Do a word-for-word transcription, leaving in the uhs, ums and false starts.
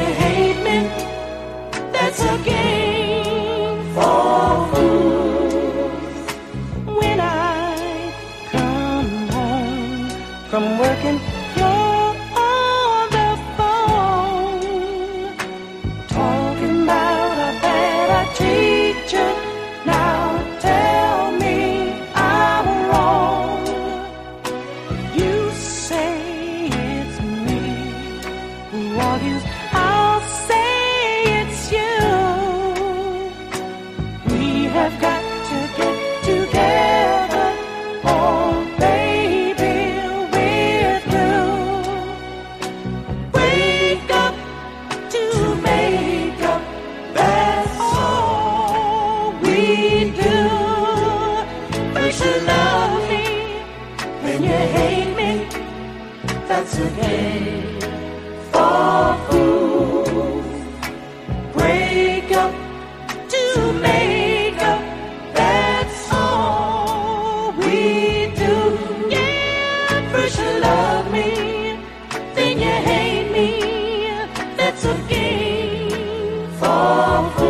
hate me, that's a game for fools. When I come home from working, you're on the phone, talking about how bad I treat you. Now tell me I'm wrong. You say it's me who argues, I'll say it's you. We have got to get together, oh baby, we're through. Wake up to make up, that's all we do. First you love me, then you hate me, that's a game for fools. Break up to make up, that's all we do. Yeah, first you love me, then you hate me, that's a game for fools.